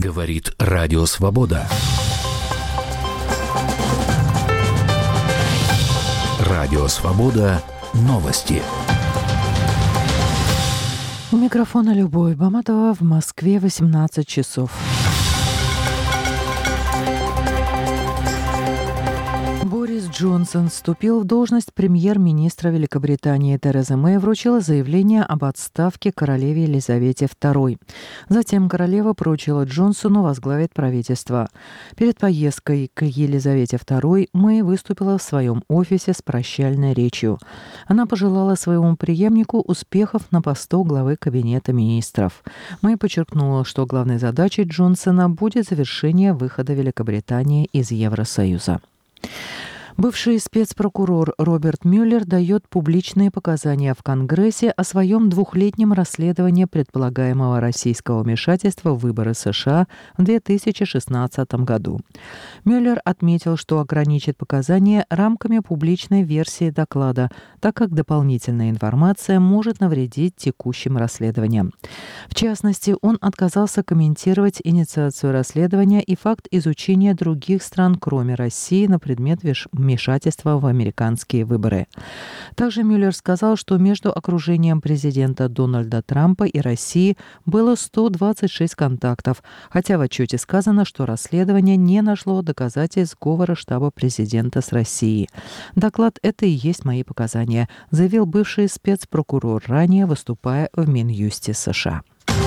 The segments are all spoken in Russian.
Говорит Радио Свобода. Радио Свобода. Новости. У микрофона Любовь Баматова. В Москве 18 часов. Борис Джонсон вступил в должность премьер-министра Великобритании. Тереза Мэй вручила заявление об отставке королеве Елизавете II. Затем королева поручила Джонсону возглавить правительство. Перед поездкой к Елизавете II Мэй выступила в своем офисе с прощальной речью. Она пожелала своему преемнику успехов на посту главы Кабинета министров. Мэй подчеркнула, что главной задачей Джонсона будет завершение выхода Великобритании из Евросоюза. Бывший спецпрокурор Роберт Мюллер дает публичные показания в Конгрессе о своем двухлетнем расследовании предполагаемого российского вмешательства в выборы США в 2016 году. Мюллер отметил, что ограничит показания рамками публичной версии доклада, так как дополнительная информация может навредить текущим расследованиям. В частности, он отказался комментировать инициацию расследования и факт изучения других стран, кроме России, на предмет вмешательства в американские выборы. Также Мюллер сказал, что между окружением президента Дональда Трампа и России было 126 контактов, хотя в отчете сказано, что расследование не нашло доказательств сговора штаба президента с Россией. Доклад — это и есть мои показания, заявил бывший спецпрокурор, ранее выступая в Минюсте США.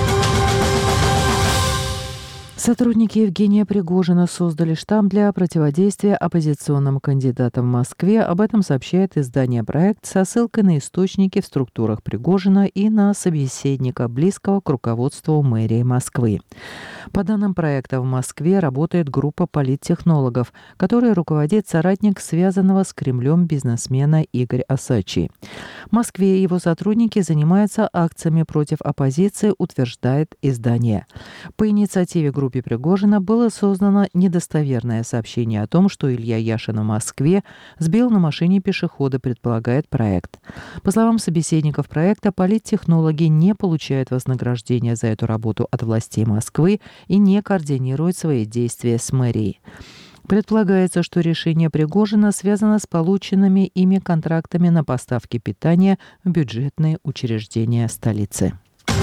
Сотрудники Евгения Пригожина создали штаб для противодействия оппозиционным кандидатам в Москве. Об этом сообщает издание «Проект» со ссылкой на источники в структурах Пригожина и на собеседника, близкого к руководству мэрии Москвы. По данным проекта, в Москве работает группа политтехнологов, которой руководит соратник связанного с Кремлем бизнесмена Игорь Осадчий. В Москве его сотрудники занимаются акциями против оппозиции, утверждает издание. По инициативе группы Пригожина было создано недостоверное сообщение о том, что Илья Яшин в Москве сбил на машине пешехода, предполагает проект. По словам собеседников проекта, политтехнологи не получают вознаграждения за эту работу от властей Москвы и не координируют свои действия с мэрией. Предполагается, что решение Пригожина связано с полученными ими контрактами на поставки питания в бюджетные учреждения столицы.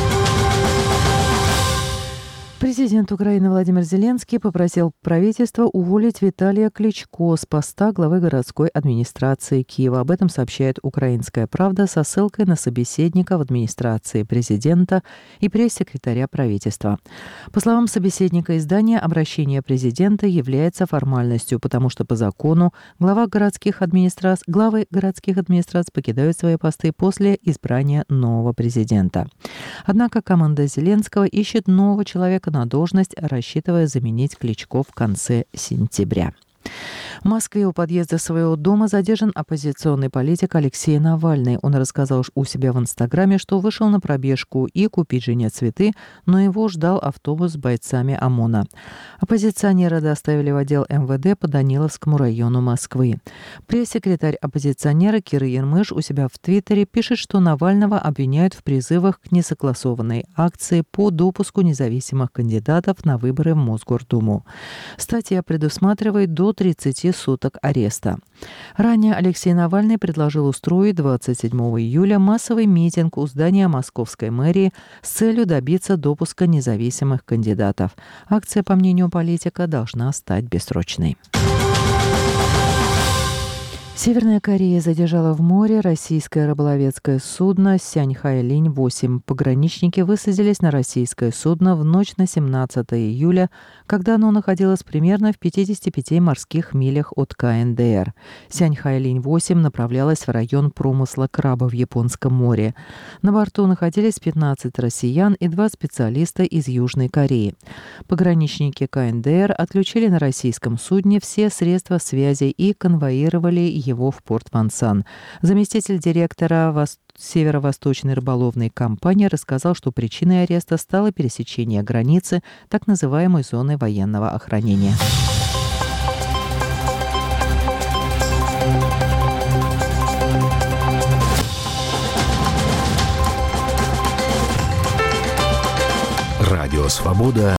Президент Украины Владимир Зеленский попросил правительство уволить Виталия Кличко с поста главы городской администрации Киева. Об этом сообщает «Украинская правда» со ссылкой на собеседника в администрации президента и пресс-секретаря правительства. По словам собеседника издания, обращение президента является формальностью, потому что по закону главы городских администраций покидают свои посты после избрания нового президента. Однако команда Зеленского ищет нового человека на должность, рассчитывая заменить Кличко в конце сентября. В Москве у подъезда своего дома задержан оппозиционный политик Алексей Навальный. Он рассказал у себя в Инстаграме, что вышел на пробежку и купить жене цветы, но его ждал автобус с бойцами ОМОНа. Оппозиционера доставили в отдел МВД по Даниловскому району Москвы. Пресс-секретарь оппозиционера Кира Ермыш у себя в Твиттере пишет, что Навального обвиняют в призывах к несогласованной акции по допуску независимых кандидатов на выборы в Мосгордуму. Статья предусматривает до 30 суток ареста. Ранее Алексей Навальный предложил устроить 27 июля массовый митинг у здания Московской мэрии с целью добиться допуска независимых кандидатов. Акция, по мнению политика, должна стать бессрочной. Северная Корея задержала в море российское рыболовецкое судно «Сяньхай-Линь-8». Пограничники высадились на российское судно в ночь на 17 июля, когда оно находилось примерно в 55 морских милях от КНДР. «Сяньхай-Линь-8» направлялась в район промысла краба в Японском море. На борту находились 15 россиян и 2 специалиста из Южной Кореи. Пограничники КНДР отключили на российском судне все средства связи и конвоировали его в порт Вансан. Заместитель директора Северо-Восточной рыболовной компании рассказал, что причиной ареста стало пересечение границы так называемой зоны военного охранения. Радио «Свобода».